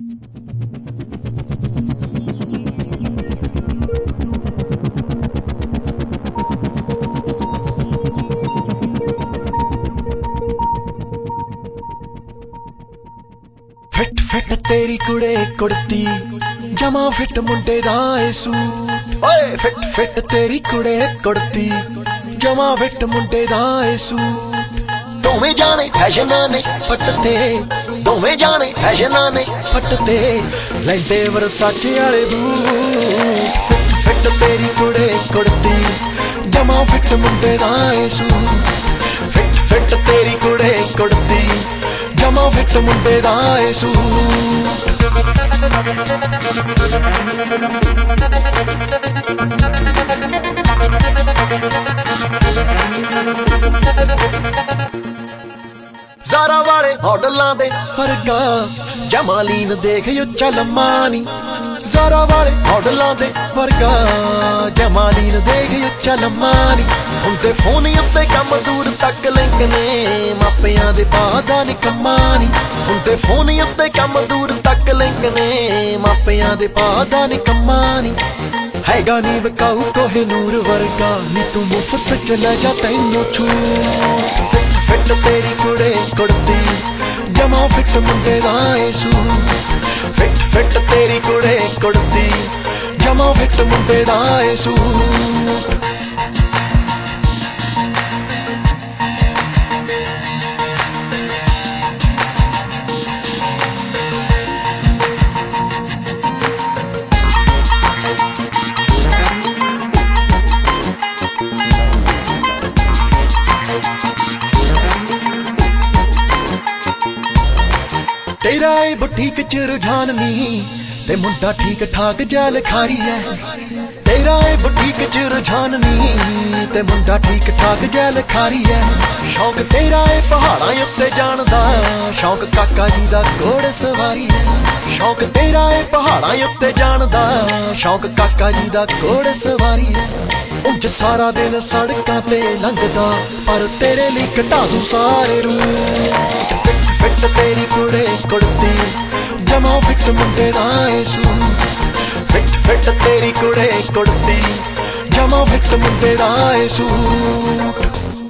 fit fit ਤੇਰੀ ਕੁੜੇ ਕੁੜਤੀ ਜਮਾ ਫਿੱਟ ਮੁੰਡੇ ਦਾ ਏ ਸੂਟ ਓਏ ਫਿੱਟ ਫਿੱਟ ਤੇਰੀ ਕੁੜੇ ਕੁੜਤੀ ਜਮਾ ਫਿੱਟ ਮੁੰਡੇ ਦਾ ਏ ਸੂਟ ਦੋਵੇਂ ਜਾਣੇ ਫੈਸ਼ਨਾਂ ਨੇ ਪੱਟ ਤੇ ਦੋਵੇਂ ਜਾਣੇ ਫੈਸ਼ਨਾਂ ਨੇ ਪੱਟ ਤੇ ਲੈਂਦੇ ਵਰਸਾਚੇ ਵਾਲੇ ਬੂਟ ਫਿੱਟ ਤੇਰੀ ਕੁੜੇ ਕੁੜਤੀ ਜਮਾ ਫਿੱਟ ਮੁੰਡੇ ਦਾ ਏ ਸੂਟ ਫਿੱਟ ਫਿੱਟ ਤੇਰੀ ਕੁੜੇ ਕੁੜਤੀ ਜਮਾ ਫਿੱਟ ਮੁੰਡੇ ਦਾ ਏ ਸੂਟ ਜ਼ਾਰਾ ਵਾਲੇ ਹੋਟਲਾਂ ਦੇ ਵਰਗਾ ਜਮਾਲੀਨ ਦੇਖ ਉੱਚਾ ਲੰਮਾ ਨੀ ਜ਼ਾਰਾ ਵਾਲੇ ਹੋਟਲਾਂ ਦੇ ਵਰਗਾ ਜਮਾਲੀਨ ਦੇਖ ਉੱਚਾ ਲੰਮਾ ਨੀ ਹੁੰਦੇ ਫੋਨ ਉੱਤੇ ਕੰਮ ਦੂਰ ਤੱਕ ਲਿੰਕ ਨੇ ਮਾਪਿਆਂ ਦੇ ਬਾਦਾ ਨਿਕੰਮਾ ਨੀ ਹੁੰਦੇ ਫੋਨ ਉੱਤੇ ਕੰਮ ਦੂਰ ਤੱਕ ਲਿੰਕ ਨੇ ਮਾਪਿਆਂ ਦੇ ਬਾਦਾ ਨਿਕੰਮਾ ਨੀ ਹੈਗਾ ਨੀ ਵਿਕਾਊ ਕੋਹੇ ਨੂਰ ਵਰਗਾ ਨੀ ਤੂੰ ਮੁਫਤ ਚ ਲੈ ਜਾ ਤੈਨੂੰ ਛੂਟ ਫਿੱਟ ਤੇਰੀ ਕੁੜੇ ਕੁੜਤੀ ਜਮਾ ਫਿੱਟ ਮੁੰਡੇ ਦਾ ਏ ਸੂਟ ਫਿੱਟ ਫਿੱਟ ਤੇਰੀ ਕੁੜੇ ਕੁੜਤੀ ਜਮਾ ਫਿੱਟ ਮੁੰਡੇ ਦਾ ਏ ਸੂਟ तेरा ए बुटीक च रुझान नी ते मुंडा ठीक ठाक जैल खारी है तेरा ए बुटीक च रुझान नी ते मुंडा ठीक ठाक जैल खारी है शौक तेरा ए पहाड़ां उत्ते जाण दा शौक काका जी दा घोड़ सवारी है शौक तेरा ए पहाड़ां उत्ते जाण दा शौक काका जी दा घोड़ सवारी है उंज सारा दिन सड़कां ते लंघदा पर तेरे लई घटा दूं सारे रूट फिट तेरी कुड़े कुड़ती जमा फिट मुंडे दा ए सूट फिट फिट तेरी कुड़े कुड़ती जमा फिट मुंडे दा ए सूट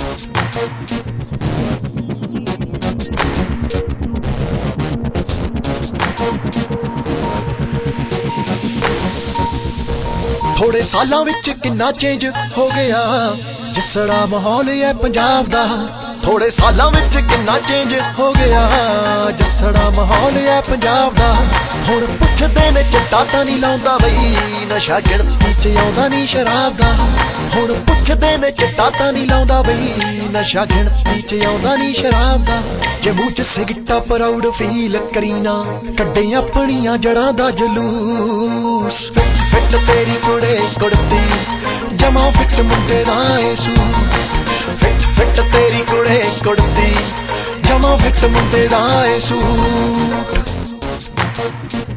थोड़े सालां विच किन्ना चेंज हो गया जिसड़ा माहौल है पंजाब दा थोड़े सालां विच किन्ना चेंज हो गया जसड़ा माहौल है पंजाब दा हुण पुछदे ने चिट्टा तां नहीं लाउंदा बई नशा गिणती च आउंदा नहीं शराब दा हुण पुछदे ने चिट्टा तां नहीं लाउंदा बई नशा गिणती च आउंदा नहीं शराब दा जे मूंह च सिगटा प्राउड फील करीना कड्डे अपणियां जड़ां दा जलूस फिट तेरी कुड़े कुड़ती जमा फिट मुंडे दा ए सूट फिट तेरी कुड़े कुड़ती जमा फिट मुंडे दा ए सूट